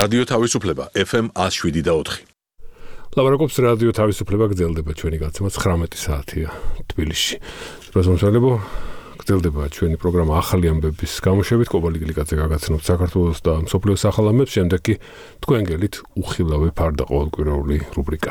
რადიო თავისუფლება FM 107.4. ლაპარაკობს რადიო თავისუფლება, გრძელდება ჩვენი გაცემა 19 საათია თბილისში. პროზონსალებო, გრძელდება ჩვენი პროგრამა ახალი ამბების გამოშვებით. კობალი გლიკაძე გაგაცნობთ საქართველოს და მსოფლიოს ახალ ამბებს, შემდეგ კი თქვენ გელით უხილავი ფარდა ყოველკვირეული რუბრიკა.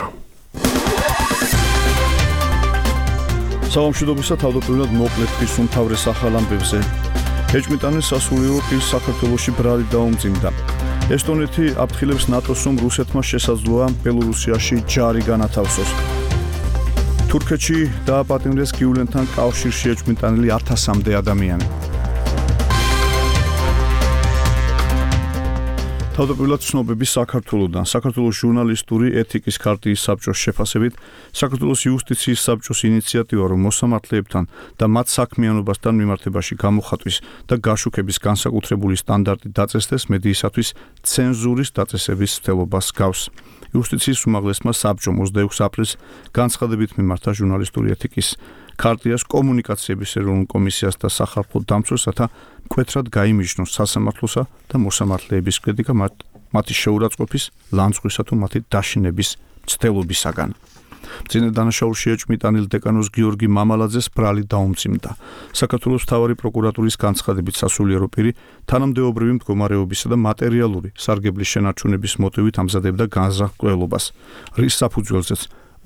სამშვიდობისა თავდაპირველად მოკლედ ის უმთავრეს ახალ ამბებზე. ეჭვმიტანის სასულიერო პირს საქართველოში ბრალი დაუმძიმდა. ესტონეთი აფრთხილებს ნატოს, რომ რუსეთმა შესაძლოა ბელორუსიაში ჯარი განათავსოს. თურქეთში დააპატიმრეს გიულენთან კავშირში ეჭვმიტანილი 1000-მდე ადამიანი. თავდაპირველად ცნობები საქართველოდან. საქართველოს ჟურნალისტური ეთიკის ქარტიის საბჭოს შეფასებით, საქართველოს იუსტიციის საბჭოს ინიციატივა, რომ მოსამართლეებთან და მათ საქმიანობასთან მიმართებაში გამოხატვის და გაშუქების განსაკუთრებული სტანდარტი დაწესდეს, მედიისათვის ცენზურის დაწესების მცდელობას გავს. იუსტიციის უმაღლესმა საბჭომ 26 აპრილს განცხადებით მიმართა ჟურნალისტური ეთიკის ქარტიას კომუნიკაციების ეროვნულ კომისიას და სახალხო დამცველს, რათა მკვეთრად გაიმიჯნოს სასამართლოსა და მოსამართლეების კრიტიკა მათი შეურაცხყოფის, ლანძღვისა თუ მათი დაშინების მცდელობისაგან. მძიმე დანაშაულში ეჭვმიტანილ დეკანოზ გიორგი მამალაძეს ბრალი დაუმძიმდა. საქართველოს მთავარი პროკურატურის განცხადებით სასულიერო პირი თანამდებობრივი მდგომარეობისა და მატერიალური სარგებლის შენარჩუნების მოტივით ამზადებდა განზრახ-მკვლელობას, რის საფუძველზეც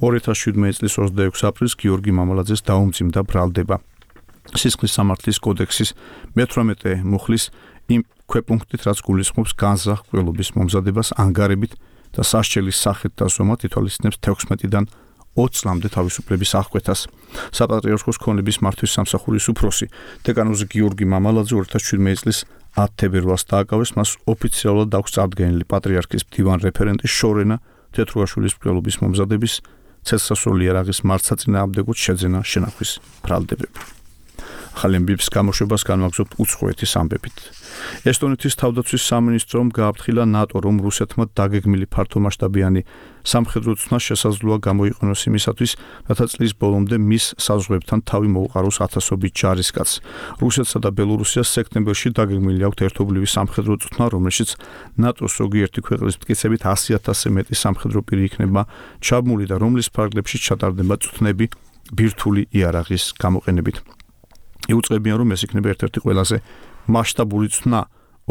2017 წლის 26 აპრილს გიორგი მამალაძეს დაუმძიმდა ბრალდება. სისხლის სამართლის კოდექსის მე-18 მუხლის იმ ქვეპუნქტით, რაც გულისხმობს განზრახ-მკვლელობის მომზადებას ანგარებით და სასჯელის სახით და ზომად ითვალისწინებს 16-დან 20 წლამდე თავისუფლების აღკვეთას. საპატრიარქოს ქონების მართვის სამსახურის უფროსი დეკანოზი გიორგი მამალაძე 2017 წლის 10 თებერვალს დააკავეს, მას ოფიციალურად აქვს წარდგენილი პატრიარქის მდივან რეფერენტი შორენა თეთრუაშვილის მკვლელობის მომზადების ცეცხლსასროლი იარაღის მართსაწინააღმდეგოდ შეძენა შენახვის ბრალდებები. ახალი ამბების გამოშვებას განვაგრძობთ უცხოეთის ამბებით. ესტონეთის თავდაცვის სამინისტრომ გააფრთხილა ნატო, რომ რუსეთმა დაგეგმილი ფართომასშტაბიანი სამხედრო ცვლა შესაძლოა გამოიყენოს იმისათვის, რათა წლის ბოლომდე მის საზღვრებთან თავი მოუყაროს ათასობით ჯარისკაცს. რუსეთსა და ბელორუსიას სექტემბერში დაგეგმილი აქვთ ერთობლივი სამხედრო ცვლა, რომელშიც ნატოს ზოგიერთი ქვეყნის მტკიცებით 100,000-ზე მეტი სამხედრო პირი იქნება ჩაბმული და რომლის ფარგლებში ჩატარდება ცვნები ბირთვული იარაღის გამოყენებით. იუწყებიან, რომ ეს იქნება ერთ-ერთი ყველაზე მასშტაბური ცვლა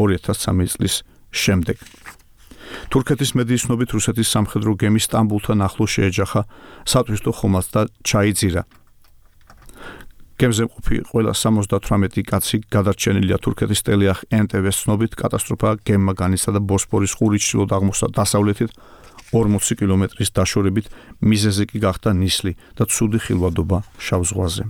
2013 წლის შემდეგ. თურქეთის მედიის ცნობით, რუსეთის სამხედრო გემი სტამბულთან ახლოს შეეჯახა სატვისტო ხომალდს და ჩაიძირა. გემზე მყოფი ყველა 78 კაცი გადარჩენილია. თურქეთის ტელეახ NTV-ს ცნობით, კატასტროფა გემმა განიცადა ბოსფორის ყურის ჩრდილო-აღმოსავლეთით 40 კილომეტრის დაშორებით, მიზეზი კი გახდა ნისლი და ცუდი ხილვადობა შავ ზღვაზე.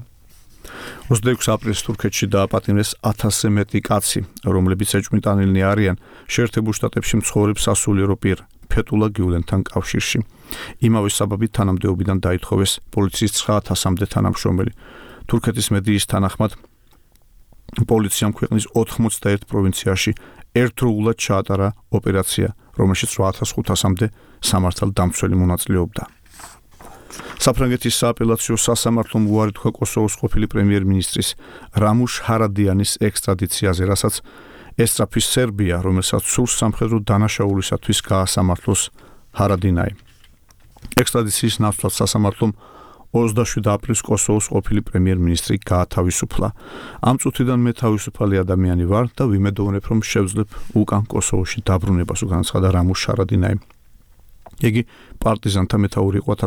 26 აპრილს თურქეთში დააპატიმრეს 1000-ზე მეტი კაცი, რომლებიც ეჭვმიტანილნი არიან შეერთებულ შტატებში მცხოვრებ სასულიერო პირ ფეტულა გიულენთან კავშირში. იმავე საბაბით თანამდებობიდან დაითხოვეს პოლიციის 9000-მდე თანამშრომელი. თურქეთის მედიის თანახმად, პოლიციამ ქვეყნის 91 პროვინციაში ერთდროულად ჩაატარა ოპერაცია, რომელშიც 8500-მდე სამართალდამცველი მონაწილეობდა. საფრანგეთის სააპელაციო სასამართლომ უარი თქვა კოსოვოს ყოფილი პრემიერ-მინისტრის რამუშ ჰარადიანის ექსტრადიციაზე, რასაც ესწრაფის სერბია, რომელსაც სურს სამხედრო დანაშაულისათვის გაასამართლოს ჰარადინაი. ექსტრადიციის ნაცვლად სასამართლომ 27 აპრილს კოსოვოს ყოფილი პრემიერ-მინისტრი გაათავისუფლა. ამ წუთიდან მე თავისუფალი ადამიანი ვარ და ვიმედოვნებ, რომ შევძლებ უკან კოსოვოში დაბრუნებას, განაცხადა რამუშ ჰარადინაი. იგი პარტიზანთა მეთაური იყო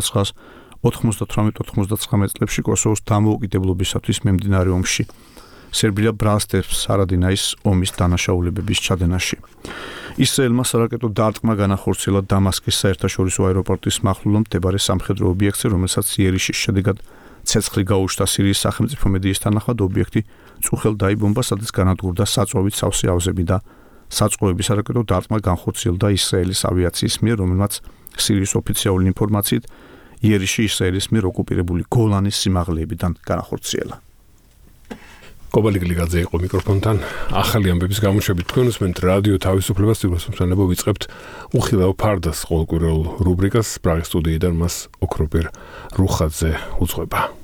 1998-99 წლებში კოსოვოს დამოუკიდებლობისათვის მიმდინარე ომში. სერბია ბრალს დებს ჰარადინაის ომის დანაშაულებების ჩადენაში. ისრაელმა სარაკეტო დარტყმა განახორციელა დამასკის საერთაშორისო აეროპორტის მახლობლად მდებარე სამხედრო ობიექტზე, რომელსაც იერიშის შედეგად ცეცხლი გაუჩნდა. სირიის სახელმწიფო მედიის თანახმად ობიექტი წუხელ დაიბომბა, სადაც განადგურდა საწვავით სავსე ავზები და საწყობების სარაკეტო დარტყმა განხორციელდა ისრაელის ავიაციის მიერ, რომელმაც სირიის ოფიციალური ინფორმაციით იერიში ისრაელის მიერ ოკუპირებული გოლანის სიმაღლეებიდან განახორციელა. კობალი გლიკაძე იყო მიკროფონთან. ახალი ამბების გამოშვებით თქვენ უსმენთ რადიო თავისუფლებას, თვითმსმენელობა ვიწყებთ უხილავ ფარდას ყოველკვირეულ რუბრიკას. პრაღის სტუდიიდან მას ოქროპირ რუხაძე უძღვება.